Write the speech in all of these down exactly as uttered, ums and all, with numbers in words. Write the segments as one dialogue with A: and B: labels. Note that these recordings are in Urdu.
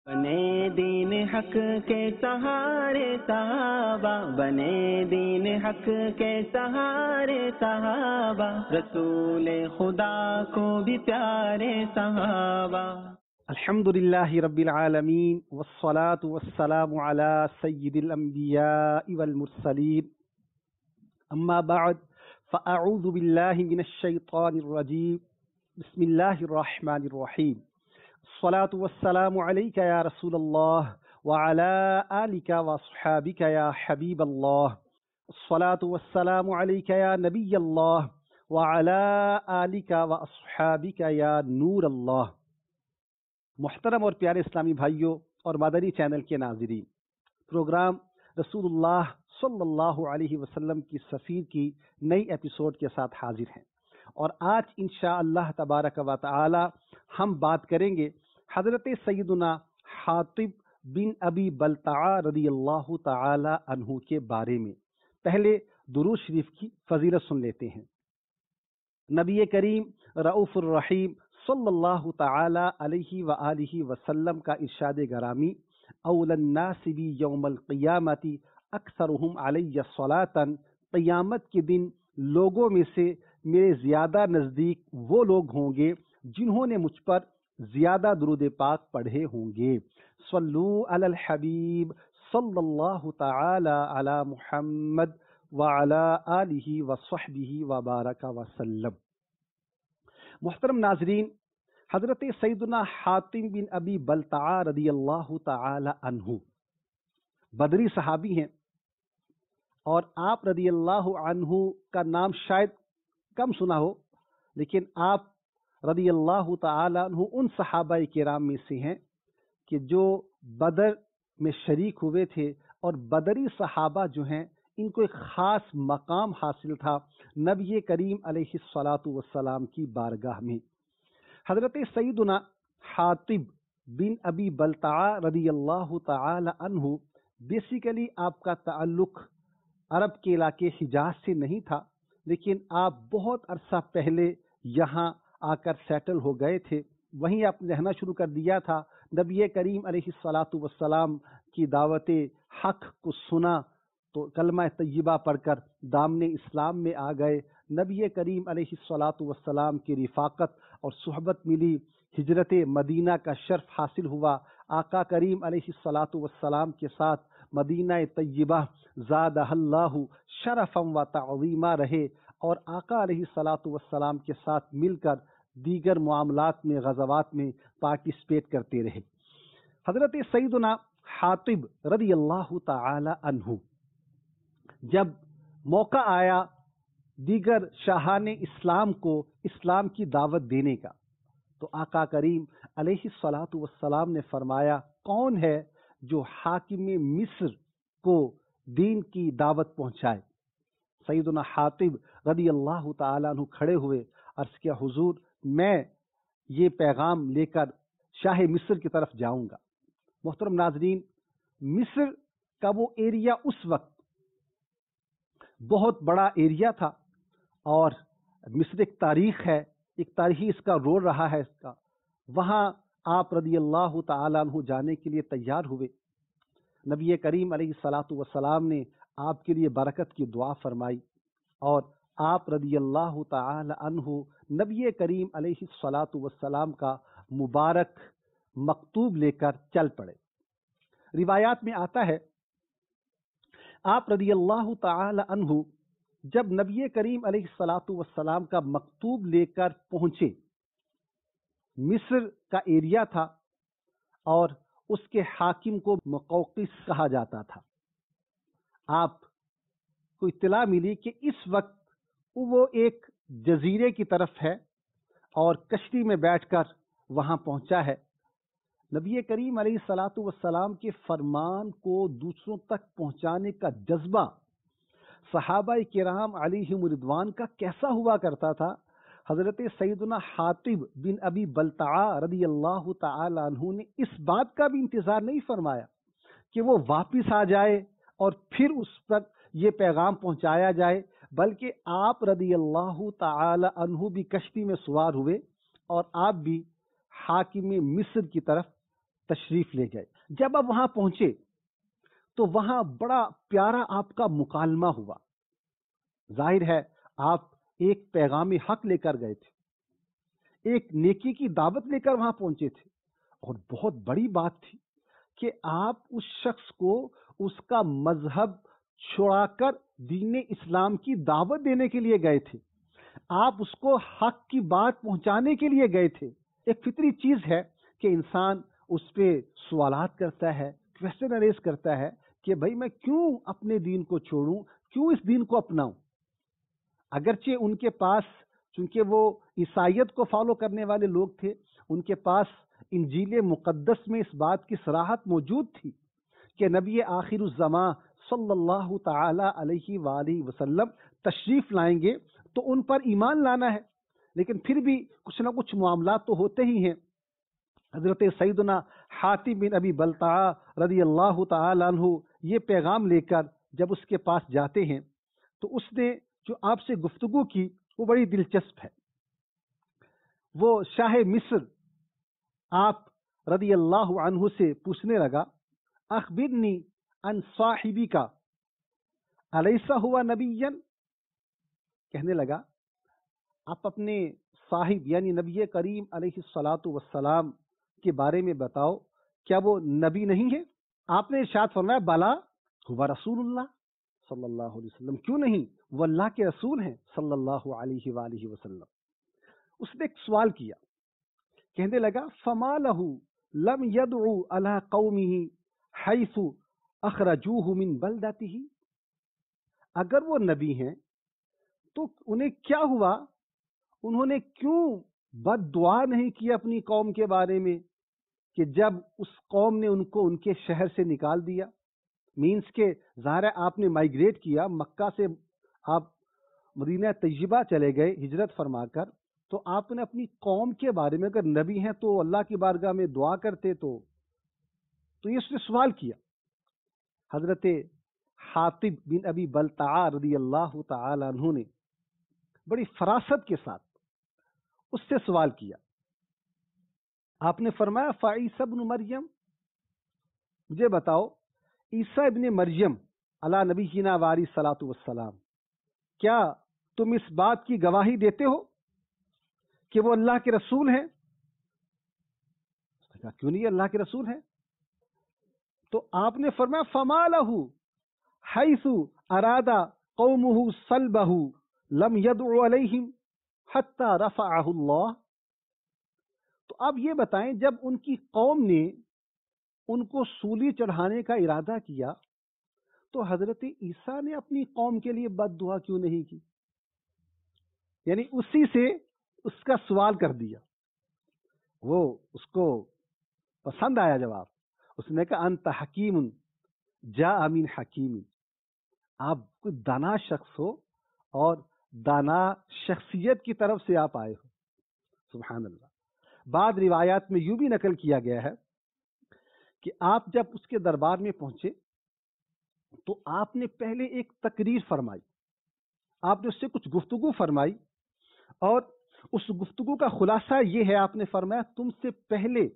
A: بنے دین حق کے سہارے صحابہ، بنے دین حق کے سہارے صحابہ، رسول خدا کو بھی پیارے صحابہ۔
B: الحمد للہ رب العالمین والصلاة والسلام علی سید الانبیاء والمرسلین، اما بعد فاعوذ باللہ من الشیطان الرجیم، بسم اللہ الرحمن الرحیم۔ الصلاة والسلام علیک یا رسول اللہ وعلی آلک واصحابک یا حبیب اللہ، الصلاة والسلام علیک یا نبی اللہ وعلی آلک واصحابک یا نور اللہ۔ محترم اور پیارے اسلامی بھائیوں اور مدنی چینل کے ناظرین، پروگرام رسول اللہ صلی اللہ علیہ وسلم کی سفیر کی نئی ایپیسوڈ کے ساتھ حاضر ہیں، اور آج انشاءاللہ تبارک و تعالی ہم بات کریں گے حضرت سیدنا حاطب بن ابی بلتعہ رضی اللہ تعالی عنہ کے بارے میں۔ پہلے درود شریف کی فضیلت سن لیتے ہیں۔ نبی کریم رؤوف الرحیم صلی اللہ تعالی علیہ وآلہ وسلم کا ارشاد گرامی، اول الناس بی یوم القیامت اکثرہم علی صلاۃ، قیامت کے دن لوگوں میں سے میرے زیادہ نزدیک وہ لوگ ہوں گے جنہوں نے مجھ پر زیادہ درود پاک پڑھے ہوں گے۔ صلو علی الحبیب صلی اللہ تعالی علی محمد وعلی آلہ وصحبہ وبارک وسلم۔ محترم ناظرین، حضرت سیدنا حاطب بن ابی بلتعہ رضی اللہ تعالی عنہ بدری صحابی ہیں، اور آپ رضی اللہ عنہ کا نام شاید کم سنا ہو، لیکن آپ رضی اللہ تعالی عنہ ان صحابہ کرام میں سے ہیں کہ جو بدر میں شریک ہوئے تھے، اور بدری صحابہ جو ہیں ان کو ایک خاص مقام حاصل تھا نبی کریم علیہ الصلاۃ والسلام کی بارگاہ میں۔ حضرت سیدنا حاطب بن ابی بلتعہ رضی اللہ تعالی عنہ بیسیکلی آپ کا تعلق عرب کے علاقے حجاز سے نہیں تھا، لیکن آپ بہت عرصہ پہلے یہاں آ کر سیٹل ہو گئے تھے، وہیں آپ نے رہنا شروع کر دیا تھا۔ نبی کریم علیہ الصلاۃ والسلام کی دعوت حق کو سنا تو کلمہ طیبہ پڑھ کر دامن اسلام میں آ گئے۔ نبی کریم علیہ الصلاۃ والسلام کی رفاقت اور صحبت ملی، ہجرت مدینہ کا شرف حاصل ہوا، آقا کریم علیہ الصلاۃ والسلام کے ساتھ مدینہ طیبہ زادہ اللہ شرفا و تعظیما رہے، اور آقا علیہ الصلاۃ والسلام کے ساتھ مل کر دیگر معاملات میں، غزوات میں پارٹیسپیٹ کرتے رہے۔ حضرت سیدنا حاطب رضی اللہ تعالی عنہ جب موقع آیا دیگر شاہان اسلام کو اسلام کی دعوت دینے کا، تو آقا کریم علیہ الصلاۃ والسلام نے فرمایا، کون ہے جو حاکم مصر کو دین کی دعوت پہنچائے؟ سیدنا حاطب رضی اللہ تعالیٰ عنہ کھڑے ہوئے، عرض کیا، حضور میں یہ پیغام لے کر شاہ مصر کی طرف جاؤں گا۔ محترم ناظرین، مصر کا وہ ایریا اس وقت بہت بڑا ایریا تھا، اور مصر ایک تاریخ ہے، ایک تاریخی اس کا رول رہا ہے اس کا۔ وہاں آپ رضی اللہ تعالیٰ عنہ جانے کے لیے تیار ہوئے۔ نبی کریم علیہ الصلاۃ والسلام نے آپ کے لیے برکت کی دعا فرمائی، اور آپ رضی اللہ تعالی عنہ نبی کریم علیہ الصلاۃ والسلام کا مبارک مکتوب لے کر چل پڑے۔ روایات میں آتا ہے، آپ رضی اللہ تعالی عنہ جب نبی کریم علیہ الصلاۃ والسلام کا مکتوب لے کر پہنچے، مصر کا ایریا تھا اور اس کے حاکم کو مقوقس کہا جاتا تھا۔ آپ کو اطلاع ملی کہ اس وقت وہ ایک جزیرے کی طرف ہے اور کشتی میں بیٹھ کر وہاں پہنچا ہے۔ نبی کریم علیہ الصلاۃ والسلام کے فرمان کو دوسروں تک پہنچانے کا جذبہ صحابہ کرام علیہم رضوان کا کیسا ہوا کرتا تھا، حضرت سیدنا حاطب بن ابی بلتعہ رضی اللہ تعالی عنہ نے اس بات کا بھی انتظار نہیں فرمایا کہ وہ واپس آ جائے اور پھر اس پر یہ پیغام پہنچایا جائے، بلکہ آپ رضی اللہ تعالی عنہ بھی کشتی میں سوار ہوئے، اور آپ بھی حاکم مصر کی طرف تشریف لے گئے. جب آپ وہاں پہنچے تو وہاں بڑا پیارا آپ کا مکالمہ ہوا. ظاہر ہے آپ ایک پیغام حق لے کر گئے تھے, ایک نیکی کی دعوت لے کر وہاں پہنچے تھے, اور بہت بڑی بات تھی کہ آپ اس شخص کو اس کا مذہب چھڑا کر دین اسلام کی دعوت دینے کے لیے گئے تھے. آپ اس کو حق کی بات پہنچانے کے لیے گئے تھے. ایک فطری چیز ہے کہ انسان اس پہ سوالات کرتا ہے, کویسچن ریز کرتا ہے کہ بھائی میں کیوں اپنے دین کو چھوڑوں, کیوں اس دین کو اپناؤں. اگرچہ ان کے پاس, چونکہ وہ عیسائیت کو فالو کرنے والے لوگ تھے, ان کے پاس انجیل مقدس میں اس بات کی صراحت موجود تھی کہ نبی آخر الزماں صلی اللہ تعالی علیہ وآلہ وسلم تشریف لائیں گے تو ان پر ایمان لانا ہے. لیکن پھر بھی کچھ نہ کچھ معاملات تو ہوتے ہی ہیں. حضرت سیدنا حاتب بن ابی بلتعہ رضی اللہ تعالی عنہ یہ پیغام لے کر جب اس کے پاس جاتے ہیں تو اس نے جو آپ سے گفتگو کی وہ بڑی دلچسپ ہے. وہ شاہ مصر آپ رضی اللہ عنہ سے پوچھنے لگا, اخبرنی عن صاحبی کا الیسا ہوا نبیا. کہنے لگا آپ اپنے صاحب یعنی نبی کریم علیہ الصلاۃ والسلام کے بارے میں بتاؤ, کیا وہ نبی نہیں ہے؟ آپ نے ارشاد فرمایا بلا ہوا رسول اللہ صلی اللہ علیہ وسلم. کیوں نہیں, وہ اللہ کے رسول ہیں صلی اللہ علیہ وآلہ وسلم. اس نے ایک سوال کیا, کہنے لگا فما لہ لم يدعو علی قومہ حیث اخرجوہ من بلدتہ. اگر وہ نبی ہیں تو انہیں کیا ہوا, انہوں نے کیوں بد دعا نہیں کی اپنی قوم کے بارے میں کہ جب اس قوم نے ان کو ان کے شہر سے نکال دیا. مینس کے ظاہر ہے آپ نے مائیگریٹ کیا, مکہ سے آپ مدینہ طیبہ چلے گئے ہجرت فرما کر, تو آپ نے اپنی قوم کے بارے میں اگر نبی ہیں تو اللہ کی بارگاہ میں دعا کرتے تو تو یہ اس نے سوال کیا. حضرت حاتب بن ابی بلتعہ رضی اللہ تعالی عنہ نے بڑی فراست کے ساتھ اس سے سوال کیا. آپ نے فرمایا فعیسی ابن مریم, مجھے بتاؤ عیسیٰ ابن مریم علی نبینا وعلیہ الصلاۃ والسلام, کیا تم اس بات کی گواہی دیتے ہو کہ وہ اللہ کے رسول ہیں؟ کہا کیوں نہیں اللہ کے رسول ہیں. تو آپ نے فرمایا فما لہ حیث اراد قومہ صلبہ لم يدع علیہم حتی رفعہ اللہ. تو آپ یہ بتائیں جب ان کی قوم نے ان کو سولی چڑھانے کا ارادہ کیا تو حضرت عیسیٰ نے اپنی قوم کے لیے بد دعا کیوں نہیں کی؟ یعنی اسی سے اس کا سوال کر دیا. وہ اس کو پسند آیا جواب. اس نے کہا انت حکیم جاء من حکیم, آپ کوئی دانا شخص ہو اور دانا شخصیت کی طرف سے آپ آئے ہو. سبحان اللہ. بعض روایات میں یوں بھی نقل کیا گیا ہے کہ آپ جب اس کے دربار میں پہنچے تو آپ نے پہلے ایک تقریر فرمائی, آپ نے اس سے کچھ گفتگو فرمائی, اور اس گفتگو کا خلاصہ یہ ہے, آپ نے فرمایا تم سے پہلے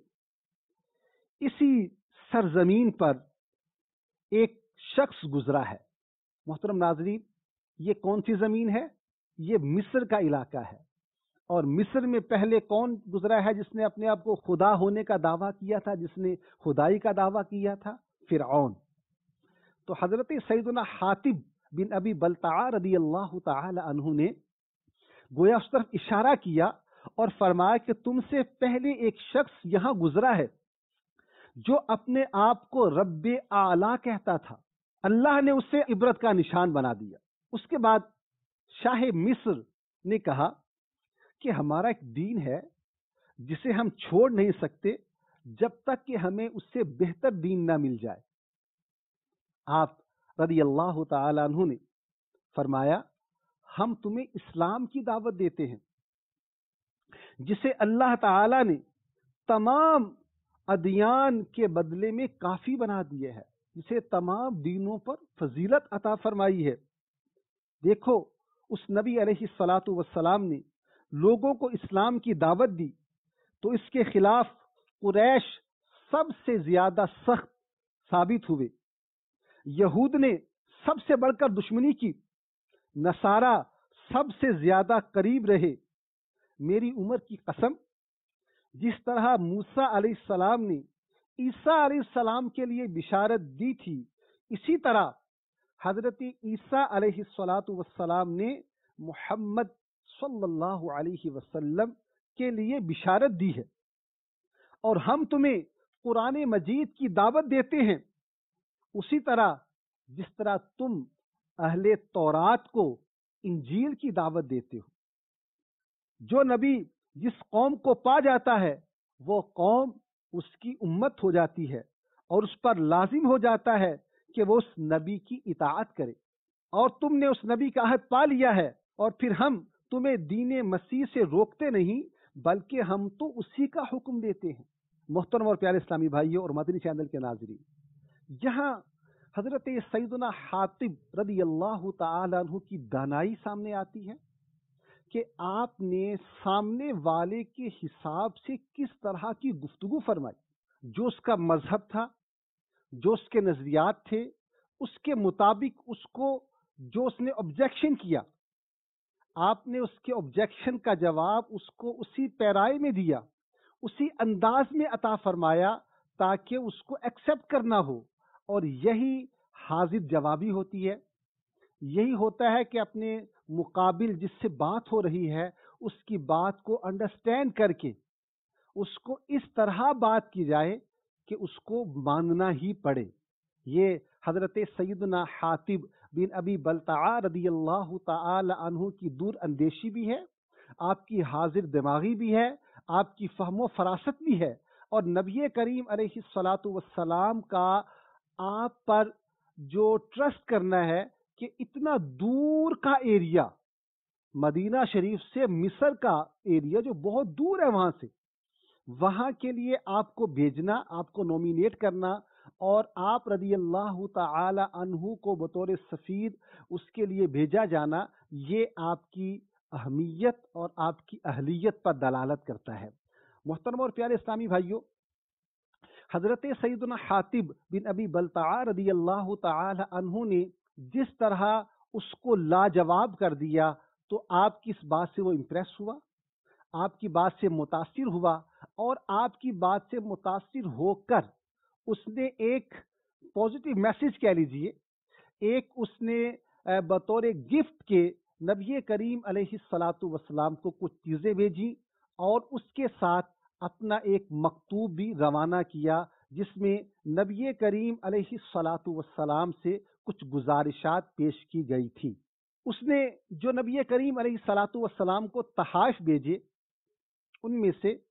B: اسی سرزمین پر ایک شخص گزرا ہے. محترم ناظرین, یہ کون سی زمین ہے؟ یہ مصر کا علاقہ ہے. اور مصر میں پہلے کون گزرا ہے جس نے اپنے آپ کو خدا ہونے کا دعویٰ کیا تھا, جس نے خدائی کا دعویٰ کیا تھا؟ فرعون. تو حضرت سیدنا حاتب بن ابی بلتعہ رضی اللہ تعالی عنہ نے گویا اس طرف اشارہ کیا اور فرمایا کہ تم سے پہلے ایک شخص یہاں گزرا ہے جو اپنے آپ کو رب اعلیٰ کہتا تھا, اللہ نے اسے عبرت کا نشان بنا دیا. اس کے بعد شاہ مصر نے کہا کہ ہمارا ایک دین ہے جسے ہم چھوڑ نہیں سکتے جب تک کہ ہمیں اس سے بہتر دین نہ مل جائے. آپ رضی اللہ تعالی عنہ نے فرمایا ہم تمہیں اسلام کی دعوت دیتے ہیں جسے اللہ تعالی نے تمام ادیان کے بدلے میں کافی بنا دیے ہے, جسے تمام دینوں پر فضیلت عطا فرمائی ہے. دیکھو اس نبی علیہ الصلاۃ والسلام نے لوگوں کو اسلام کی دعوت دی تو اس کے خلاف قریش سب سے زیادہ سخت ثابت ہوئے، یہود نے سب سے بڑھ کر دشمنی کی، نصارہ سب سے زیادہ قریب رہے، میری عمر کی قسم جس طرح موسیٰ علیہ السلام نے عیسیٰ علیہ السلام کے لیے بشارت دی تھی، اسی طرح حضرت عیسیٰ علیہ الصلاۃ والسلام نے محمد صلی اللہ علیہ وسلم کے لیے بشارت دی ہے، اور ہم تمہیں قرآن مجید کی دعوت دیتے ہیں اسی طرح جس طرح تم اہل تورات کو انجیل کی دعوت دیتے ہو۔ جو نبی جس قوم کو پا جاتا ہے وہ قوم اس کی امت ہو جاتی ہے، اور اس پر لازم ہو جاتا ہے کہ وہ اس نبی کی اطاعت کرے، اور تم نے اس نبی کا عہد پا لیا ہے، اور پھر ہم تمہیں دین مسیح سے روکتے نہیں بلکہ ہم تو اسی کا حکم دیتے ہیں۔ محترم اور پیارے اسلامی بھائیوں اور مدنی چینل کے ناظرین، یہاں حضرت سیدنا حاطب رضی اللہ تعالی عنہ کی دانائی سامنے آتی ہے کہ آپ نے سامنے والے کے حساب سے کس طرح کی گفتگو فرمائی، جو اس کا مذہب تھا، جو اس کے نظریات تھے، اس کے مطابق اس کو جو اس نے آبجیکشن کیا، آپ نے اس کے آبجیکشن کا جواب اس کو اسی پیرائی میں دیا، اسی انداز میں عطا فرمایا تاکہ اس کو ایکسیپٹ کرنا ہو، اور یہی حاضر جوابی ہوتی ہے۔ یہی ہوتا ہے کہ اپنے مقابل جس سے بات ہو رہی ہے اس کی بات کو انڈرسٹینڈ کر کے اس کو اس طرح بات کی جائے کہ اس کو ماننا ہی پڑے۔ یہ حضرت سیدنا حاطب بن ابی بلتعہ رضی اللہ تعالی عنہ کی دور اندیشی بھی ہے، آپ کی حاضر دماغی بھی ہے، آپ کی فہم و فراست بھی ہے، اور نبی کریم علیہ الصلاۃ والسلام کا آپ پر جو ٹرسٹ کرنا ہے کہ اتنا دور کا ایریا، مدینہ شریف سے مصر کا ایریا جو بہت دور ہے، وہاں سے وہاں کے لیے آپ کو بھیجنا، آپ کو نومینیٹ کرنا، اور آپ رضی اللہ تعالی عنہ کو بطور سفیر اس کے لیے بھیجا جانا، یہ آپ کی اہمیت اور آپ کی اہلیت پر دلالت کرتا ہے۔ محترم اور پیارے اسلامی بھائیوں، حضرت سیدنا حاطب بن ابی بلتعہ رضی اللہ تعالی عنہ نے جس طرح اس کو لاجواب کر دیا تو آپ کی اس بات سے وہ امپریس ہوا، آپ کی بات سے متاثر ہوا، اور آپ کی بات سے متاثر ہو کر اس نے ایک پازیٹیو میسج کہہ لیجئے، ایک اس نے بطور گفٹ کے نبی کریم علیہ الصلاۃ والسلام کو کچھ چیزیں بھیجی، اور اس کے ساتھ اپنا ایک مکتوب بھی روانہ کیا جس میں نبی کریم علیہ الصلاۃ والسلام سے کچھ گزارشات پیش کی گئی تھی۔ اس نے جو نبی کریم علیہ الصلاۃ والسلام کو تحائف بھیجے ان میں سے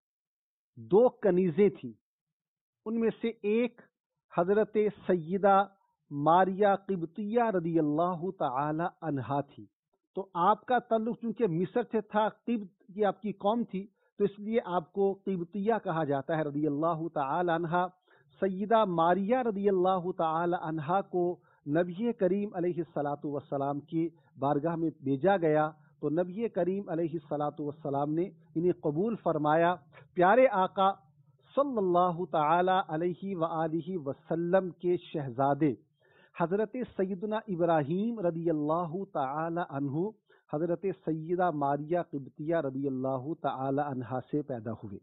B: دو کنیزیں تھیں، ان میں سے ایک حضرت سیدہ ماریہ قبطیہ رضی اللہ تعالی عنہا تھی۔ تو آپ کا تعلق چونکہ مصر سے تھا، قبط کی آپ کی قوم تھی، تو اس لیے آپ کو قبطیہ کہا جاتا ہے رضی اللہ تعالی عنہا۔ سیدہ ماریہ رضی اللہ تعالی عنہا کو نبی کریم علیہ الصلاۃ والسلام کی بارگاہ میں بھیجا گیا، تو نبی کریم علیہ الصلاۃ والسلام نے انہیں قبول فرمایا۔ پیارے آقا صلی اللہ تعالی علیہ وآلہ وسلم کے شہزادے حضرت سیدنا ابراہیم رضی اللہ تعالی عنہ حضرت سیدہ ماریہ قبطیہ رضی اللہ تعالی عنہا سے پیدا ہوئے۔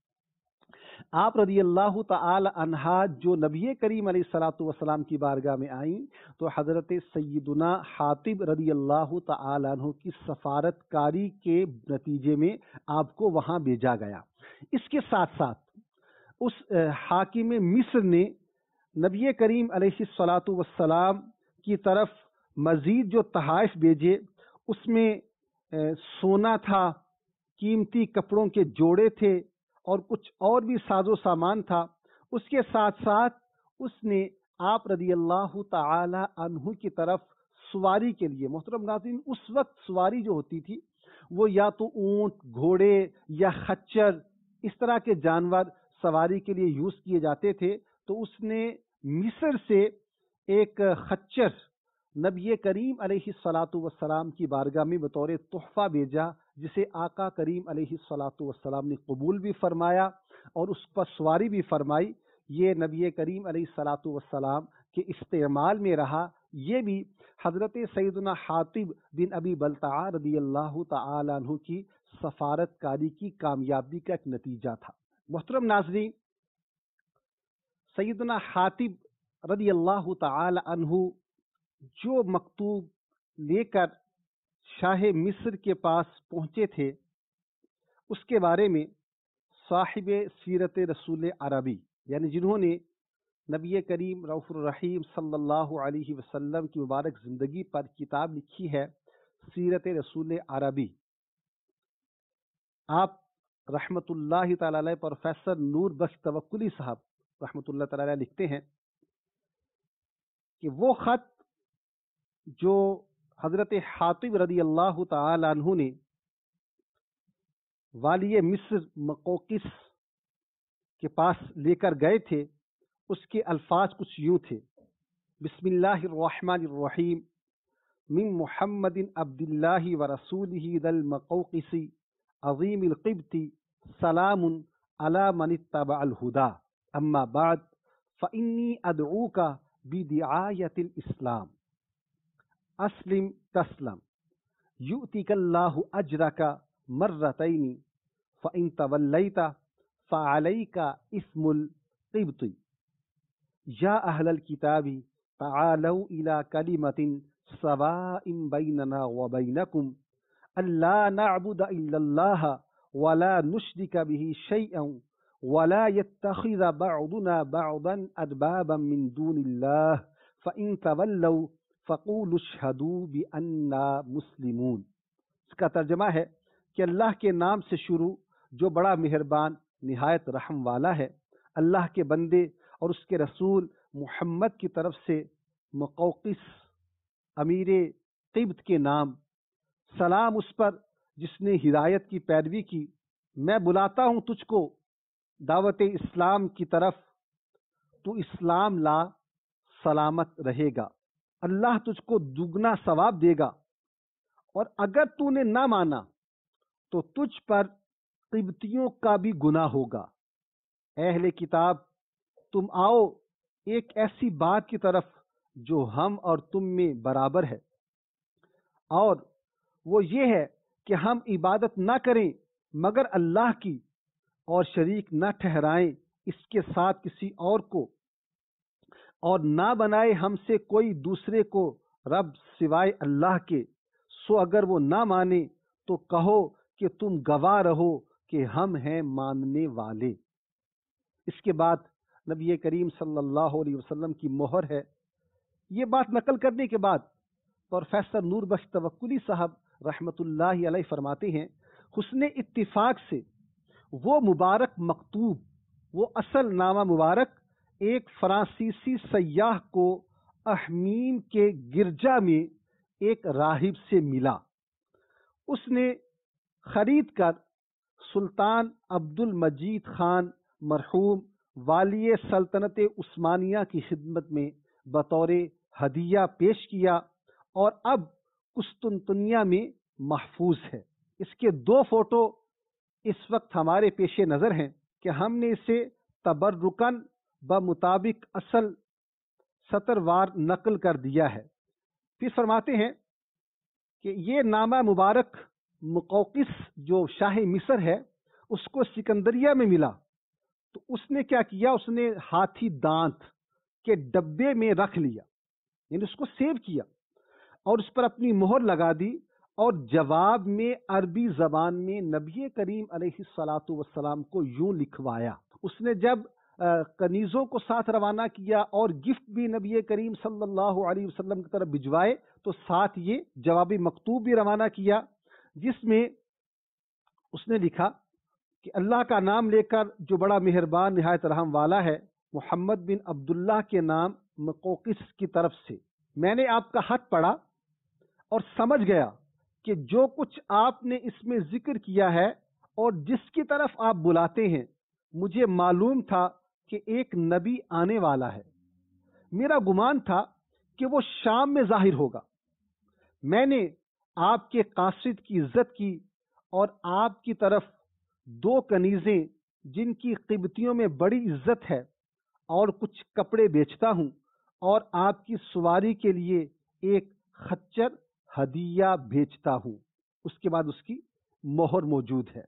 B: آپ رضی اللہ تعالی عنہا جو نبی کریم علیہ الصلاۃ والسلام کی بارگاہ میں آئیں تو حضرت سیدنا حاطب رضی اللہ تعالی عنہ کی سفارت کاری کے نتیجے میں آپ کو وہاں بھیجا گیا۔ اس کے ساتھ ساتھ اس حاکم مصر نے نبی کریم علیہ الصلاۃ والسلام کی طرف مزید جو تحائف بھیجے اس میں سونا تھا، قیمتی کپڑوں کے جوڑے تھے، اور کچھ اور بھی ساز و سامان تھا۔ اس کے ساتھ ساتھ اس نے آپ رضی اللہ تعالی عنہ کی طرف سواری کے لیے، محترم ناظرین اس وقت سواری جو ہوتی تھی وہ یا تو اونٹ، گھوڑے یا خچر اس طرح کے جانور سواری کے لیے یوز کیے جاتے تھے، تو اس نے مصر سے ایک خچر نبی کریم علیہ الصلاۃ والسلام کی بارگاہ میں بطور تحفہ بھیجا، جسے آقا کریم علیہ الصلاۃ والسلام نے قبول بھی فرمایا اور اس پر سواری بھی فرمائی۔ یہ نبی کریم علیہ الصلاۃ والسلام کے استعمال میں رہا، یہ بھی حضرت سیدنا حاطب بن ابی بلتعہ رضی اللہ تعالیٰ عنہ کی سفارت کاری کی کامیابی کا ایک نتیجہ تھا۔ محترم ناظرین، سیدنا حاطب رضی اللہ تعالی عنہ جو مکتوب لے کر شاہ مصر کے پاس پہنچے تھے، اس کے بارے میں صاحب سیرت رسول عربی، یعنی جنہوں نے نبی کریم رؤوف الرحیم صلی اللہ علیہ وسلم کی مبارک زندگی پر کتاب لکھی ہے سیرت رسول عربی، آپ رحمت اللہ تعالی علیہ پروفیسر نور بخش توکلی صاحب رحمت اللہ تعالی علیہ لکھتے ہیں کہ وہ خط جو حضرت حاطب رضی اللہ تعالی عنہ نے والی مصر مقوقس کے پاس لے کر گئے تھے، اس کے الفاظ کچھ یوں تھے: بسم اللہ الرحمن الرحیم، من محمد عبد اللہ ورسولہ ذی المقوقس عظیم القبط، سلام علی من اتبع الہدی، اما بعد فانی ادعوک بدعایت الاسلام، اسلم تسلم، یؤتک اللہ اجرک مرتین، فان تولیت فعلیک اسم القبط، یا اہل الکتاب تعالوا الی کلمۃ سواء بیننا وبینکم الا نعبد الا اللہ ولا نشرک به شیئا ولا يتخذ بعضنا بعضا اربابا من دون اللہ فان تولوا فقولوا اشہدوا بأننا مسلمون۔ اس کا ترجمہ ہے کہ اللہ کے نام سے شروع جو بڑا مہربان نہایت رحم والا ہے، اللہ کے بندے اور اس کے رسول محمد کی طرف سے مقوقس امیر قبط کے نام، سلام اس پر جس نے ہدایت کی پیروی کی، میں بلاتا ہوں تجھ کو دعوت اسلام کی طرف، تو اسلام لا، سلامت رہے گا، اللہ تجھ کو دگنا ثواب دے گا، اور اگر تو نے نہ مانا تو تجھ پر قبطیوں کا بھی گناہ ہوگا۔ اہل کتاب، تم آؤ ایک ایسی بات کی طرف جو ہم اور تم میں برابر ہے، اور وہ یہ ہے کہ ہم عبادت نہ کریں مگر اللہ کی، اور شریک نہ ٹھہرائیں اس کے ساتھ کسی اور کو، اور نہ بنائے ہم سے کوئی دوسرے کو رب سوائے اللہ کے۔ سو اگر وہ نہ مانے تو کہو کہ تم گواہ رہو کہ ہم ہیں ماننے والے۔ اس کے بعد نبی کریم صلی اللہ علیہ وسلم کی مہر ہے۔ یہ بات نقل کرنے کے بعد پروفیسر نور بخش توکلی صاحب رحمت اللہ علیہ فرماتے ہیں، حسن اتفاق سے وہ مبارک مکتوب، وہ اصل نامہ مبارک ایک فرانسیسی سیاح کو احمیم کے گرجا میں ایک راہب سے ملا۔ اس نے خرید کر سلطان عبد المجید خان مرحوم والی سلطنت عثمانیہ کی خدمت میں بطور ہدیہ پیش کیا، اور اب قسطنطنیہ میں محفوظ ہے۔ اس کے دو فوٹو اس وقت ہمارے پیش نظر ہیں کہ ہم نے اسے تبرکاً بمطابق اصل سطر وار نقل کر دیا ہے۔ پھر فرماتے ہیں کہ یہ نامہ مبارک مقوقس جو شاہ مصر ہے اس کو سکندریہ میں ملا، تو اس نے کیا کیا، اس نے ہاتھی دانت کے ڈبے میں رکھ لیا، یعنی اس کو سیو کیا اور اس پر اپنی مہر لگا دی، اور جواب میں عربی زبان میں نبی کریم علیہ الصلاۃ والسلام کو یوں لکھوایا۔ اس نے جب کنیزوں کو ساتھ روانہ کیا اور گفٹ بھی نبی کریم صلی اللہ علیہ وسلم کی طرف بھجوائے، تو ساتھ یہ جوابی مکتوب بھی روانہ کیا، جس میں اس نے لکھا کہ اللہ کا نام لے کر جو بڑا مہربان نہایت رحم والا ہے، محمد بن عبداللہ کے نام مقوقس کی طرف سے میں نے آپ کا خط پڑھا اور سمجھ گیا کہ جو کچھ آپ نے اس میں ذکر کیا ہے اور جس کی طرف آپ بلاتے ہیں، مجھے معلوم تھا کہ ایک نبی آنے والا ہے۔ میرا گمان تھا کہ وہ شام میں ظاہر ہوگا۔ میں نے آپ کے قاصد کی عزت کی اور آپ کی طرف دو کنیزیں جن کی قبطیوں میں بڑی عزت ہے اور کچھ کپڑے بیچتا ہوں اور آپ کی سواری کے لیے ایک خچر ہدیہ بھیجتا ہوں۔ اس کے بعد اس کی مہر موجود ہے۔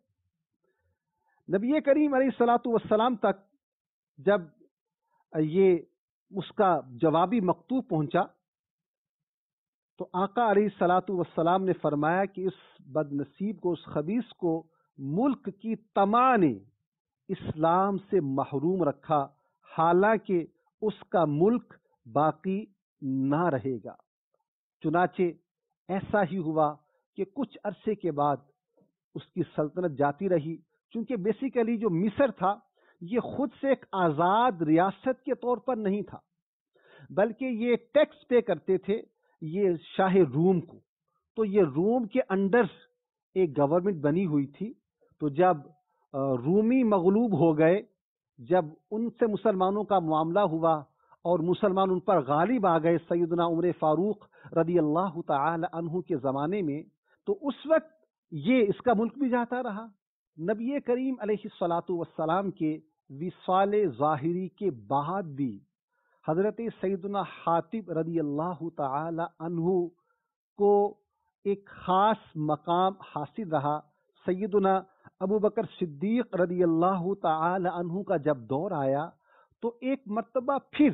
B: نبی کریم علیہ الصلاۃ والسلام تک جب یہ اس کا جوابی مکتوب پہنچا تو آقا علیہ الصلاۃ والسلام نے فرمایا کہ اس بد نصیب کو، اس خبیث کو ملک کی طمع نے اسلام سے محروم رکھا، حالانکہ اس کا ملک باقی نہ رہے گا۔ چنانچہ ایسا ہی ہوا کہ کچھ عرصے کے بعد اس کی سلطنت جاتی رہی، چونکہ بیسیکلی جو مصر تھا یہ خود سے ایک آزاد ریاست کے طور پر نہیں تھا، بلکہ یہ ٹیکس پے کرتے تھے یہ شاہ روم کو، تو یہ روم کے انڈر ایک گورنمنٹ بنی ہوئی تھی۔ تو جب رومی مغلوب ہو گئے، جب ان سے مسلمانوں کا معاملہ ہوا اور مسلمان ان پر غالب آ گئے سیدنا عمر فاروق رضی اللہ تعالی عنہ کے زمانے میں، تو اس وقت یہ اس کا ملک بھی جاتا رہا۔ نبی کریم علیہ الصلاۃ والسلام کے وصال ظاہری کے بعد بھی حضرت سیدنا حاتب رضی اللہ تعالی عنہ کو ایک خاص مقام حاصل رہا۔ سیدنا ابو بکر صدیق رضی اللہ تعالی عنہ کا جب دور آیا تو ایک مرتبہ پھر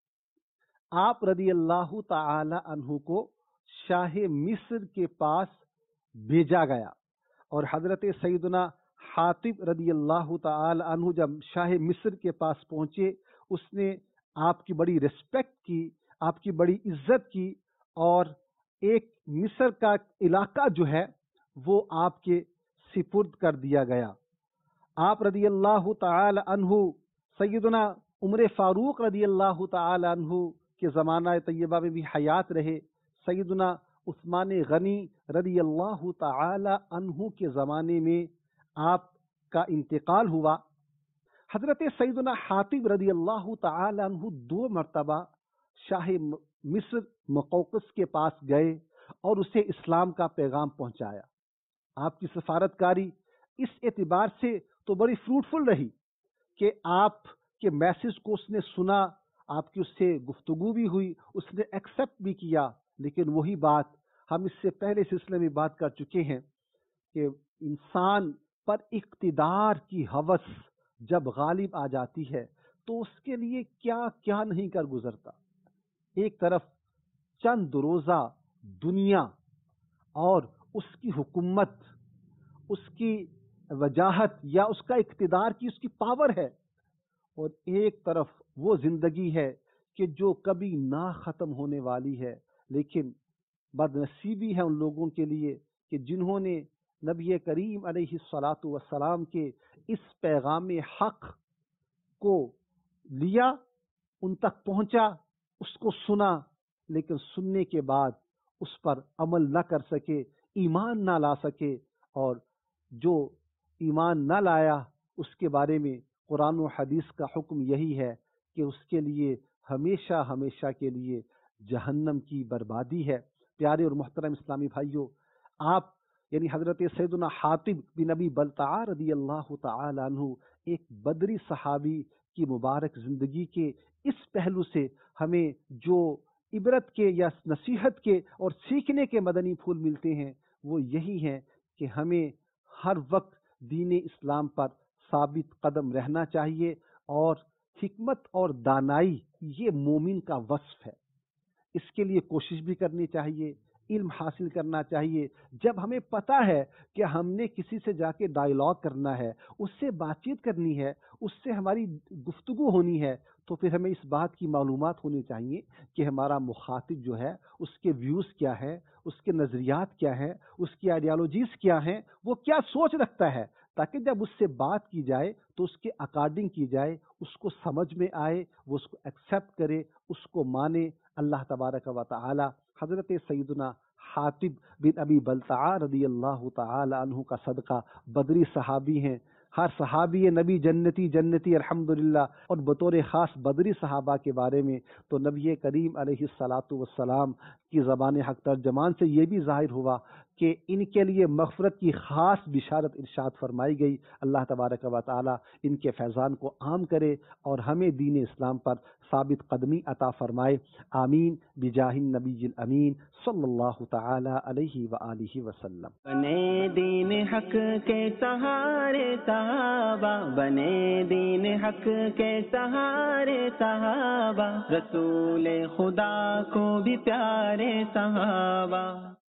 B: آپ رضی اللہ تعالی عنہ کو شاہ مصر کے پاس بھیجا گیا، اور حضرت سیدنا حاتب رضی اللہ تعالی عنہ جب شاہ مصر کے پاس پہنچے، اس نے آپ کی بڑی ریسپیکٹ کی، آپ کی بڑی عزت کی، اور ایک مصر کا علاقہ جو ہے وہ آپ کے سپرد کر دیا گیا۔ آپ رضی اللہ تعالی عنہ سیدنا عمر فاروق رضی اللہ تعالی عنہ کے زمانہ طیبہ میں بھی حیات رہے، سیدنا عثمان غنی رضی اللہ تعالی عنہ کے زمانے میں آپ کا انتقال ہوا۔ حضرت سیدنا حاتب رضی اللہ تعالی عنہ دو مرتبہ شاہ مصر مقوقس کے پاس گئے اور اسے اسلام کا پیغام پہنچایا۔ آپ کی سفارتکاری اس اعتبار سے تو بڑی فروٹفل رہی کہ آپ کے میسج کو اس نے سنا، آپ کی اس سے گفتگو بھی ہوئی، اس نے ایکسیپٹ بھی کیا، لیکن وہی بات ہم اس سے پہلے سلسلے میں بات کر چکے ہیں کہ انسان پر اقتدار کی ہوس جب غالب آ جاتی ہے تو اس کے لیے کیا کیا نہیں کر گزرتا۔ ایک طرف چند روزہ دنیا اور اس کی حکومت، اس کی وجاہت یا اس کا اقتدار کی اس کی پاور ہے، اور ایک طرف وہ زندگی ہے کہ جو کبھی نہ ختم ہونے والی ہے۔ لیکن بد نصیبی ہے ان لوگوں کے لیے کہ جنہوں نے نبی کریم علیہ الصلاۃ والسلام کے اس پیغام حق کو لیا، ان تک پہنچا، اس کو سنا، لیکن سننے کے بعد اس پر عمل نہ کر سکے، ایمان نہ لا سکے، اور جو ایمان نہ لایا اس کے بارے میں قرآن و حدیث کا حکم یہی ہے کہ اس کے لیے ہمیشہ ہمیشہ کے لیے جہنم کی بربادی ہے۔ پیارے اور محترم اسلامی بھائیوں، آپ یعنی حضرت سیدنا حاتب بن ابی بلتعہ رضی اللہ تعالی عنہ ایک بدری صحابی کی مبارک زندگی کے اس پہلو سے ہمیں جو عبرت کے یا نصیحت کے اور سیکھنے کے مدنی پھول ملتے ہیں وہ یہی ہیں کہ ہمیں ہر وقت دین اسلام پر ثابت قدم رہنا چاہیے، اور حکمت اور دانائی یہ مومن کا وصف ہے۔ اس کے لیے کوشش بھی کرنی چاہیے، علم حاصل کرنا چاہیے۔ جب ہمیں پتہ ہے کہ ہم نے کسی سے جا کے ڈائیلاگ کرنا ہے، اس سے بات چیت کرنی ہے، اس سے ہماری گفتگو ہونی ہے، تو پھر ہمیں اس بات کی معلومات ہونی چاہیے کہ ہمارا مخاطب جو ہے اس کے ویوز کیا ہے، اس کے نظریات کیا ہیں، اس کی آئیڈیالوجیز کیا ہیں، وہ کیا سوچ رکھتا ہے، تاکہ جب اس سے بات کی جائے تو اس کے اکارڈنگ کی جائے، اس کو سمجھ میں آئے، وہ اس کو ایکسیپٹ کرے، اس کو مانے۔ اللہ تبارک و تعالی حضرت سیدنا حاتب بن ابی بلتعہ رضی اللہ تعالی عنہ کا صدقہ، بدری صحابی ہیں، ہر صحابی نبی جنتی جنتی الحمدللہ، اور بطور خاص بدری صحابہ کے بارے میں تو نبی کریم علیہ الصلاۃ والسلام کی زبان حق ترجمان سے یہ بھی ظاہر ہوا کہ ان کے لیے مغفرت کی خاص بشارت ارشاد فرمائی گئی۔ اللہ تبارک و تعالی ان کے فیضان کو عام کرے اور ہمیں دین اسلام پر ثابت قدمی عطا فرمائے، آمین بجاہ النبی الامین صلی اللہ تعالی علیہ وآلہ وسلم۔
A: بنے دین حق کے سہارے صحابہ، بنے دین حق کے سہارے صحابہ، رسول خدا کو بھی پیارے صحابہ۔